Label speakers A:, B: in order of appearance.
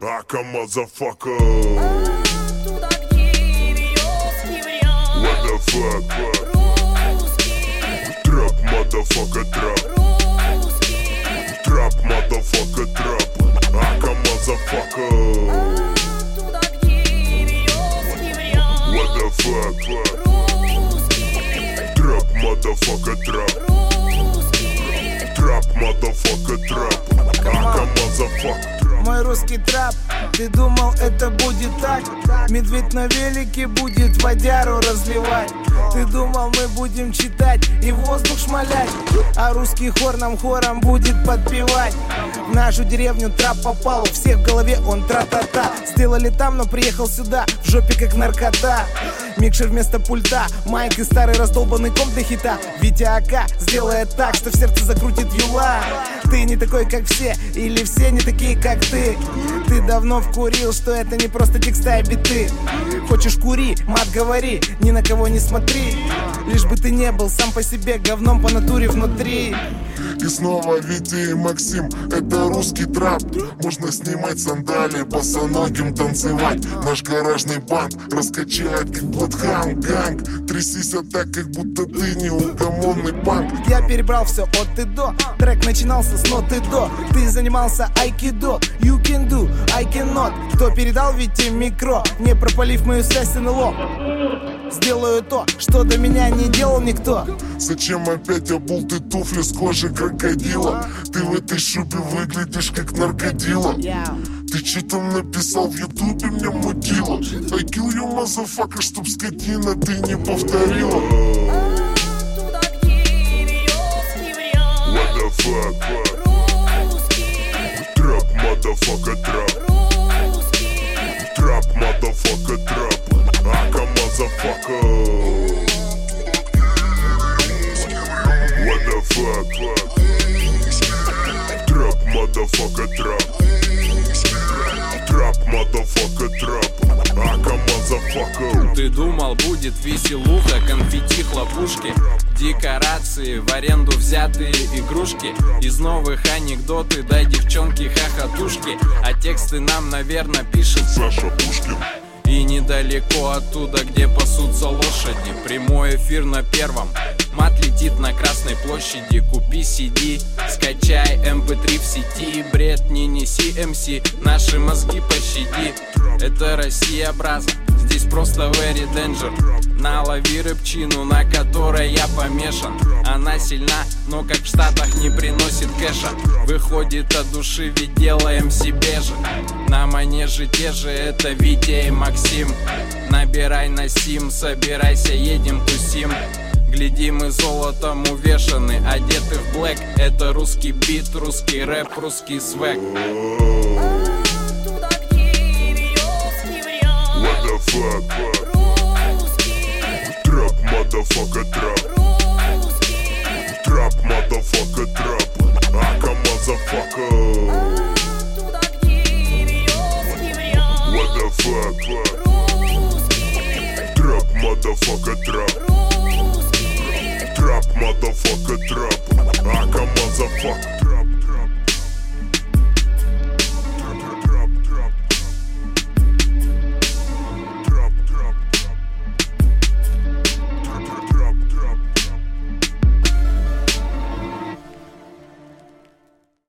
A: Ака, мазафака.
B: Туда, где ревёский вариант.
A: What the fuck?
B: Русский,
A: Трап, мазафака, трап.
B: русский,
A: Трап, мазафака, трап. Ака, мазафака.
B: туда, где ревёский вариант.
A: What the fuck?
B: Русский,
A: Трап, мазафака, трап.
B: русский.
A: Трап, мазафака, трап. Ака, мазафака.
C: Мой русский трап, ты думал это будет так? Медведь на велике будет водяру разливать. Ты думал мы будем читать и воздух шмалять, а русский хор нам хором будет подпевать. В нашу деревню трап попал, у всех в голове он тра-та-та. Сделали там, но приехал сюда, в жопе как наркота. Микшер вместо пульта, майк и старый раздолбанный комп для хита. Витя АК сделает так, что в сердце закрутит юла. Ты не такой, как все, или все не такие, как ты. Ты давно вкурил, что это не просто текста и биты. Хочешь кури, мат говори, ни на кого не смотри. Лишь бы ты не был сам по себе говном по натуре внутри.
A: И снова Витя и Максим, это русский трап. Можно снимать сандалии, босоногим танцевать. Наш гаражный банд раскачает, как Bloodhound Gang. Трясись так, как будто ты неугомонный панк.
C: Я перебрал все от и до. Трек начинался с ноты до. Ты занимался айкидо. You can do, I cannot. Кто передал Вите микро, не пропалив мою связь с НЛО? Сделаю то, что до меня не делал никто.
A: Зачем опять обул ты туфли с кожи крокодила? Ты в этой шубе выглядишь как наркодила. Ты че там написал в ютубе, мне мудила? I kill you, motherfucker, чтоб скотина ты не повторила.
B: Туда, где ревёский вариант.
A: What the fuck?
B: Русский,
A: Трап, motherfucker, трап.
B: русский,
A: Трап, motherfucker, трап. Ака, motherfucker. What the fuck? Трап, motherfucker, трап. Трап, motherfucker, трап. Ака, motherfucker.
D: Ты думал, будет веселуха, конфетти, хлопушки, декорации, в аренду взятые игрушки. Из новых анекдоты, да девчонки хохотушки. А тексты нам, наверное, пишет
A: Саша Пушкин.
D: и недалеко оттуда, где пасутся лошади. Прямой эфир на первом, мат летит на Красной площади. Купи CD, скачай MP3 в сети. Бред не неси, MC, наши мозги пощади. Это Россия, браза, здесь просто very danger. Налови рыбчину, на которой я помешан. Она сильна, но как в Штатах не приносит кэша. Выходит от души, ведь делаем себе же. На манеже те же, это Витя и Максим. Набирай на сим, собирайся, едем тусим. Гляди, мы золотом увешаны, одеты в блэк. Это русский бит, русский рэп, русский свэг.
B: туда, где ревёский вариант.
A: What the fuck?
B: Русский,
A: Трап, motherfucker, трап.
B: русский,
A: Трап, motherfucker, трап. Ака, motherfucker.
B: туда, где ревёский вариант.
A: What the fuck?
B: Русский,
A: Трап, motherfucker, трап.
B: русский.
A: Трап, motherfucker, трап. Ака, motherfucker.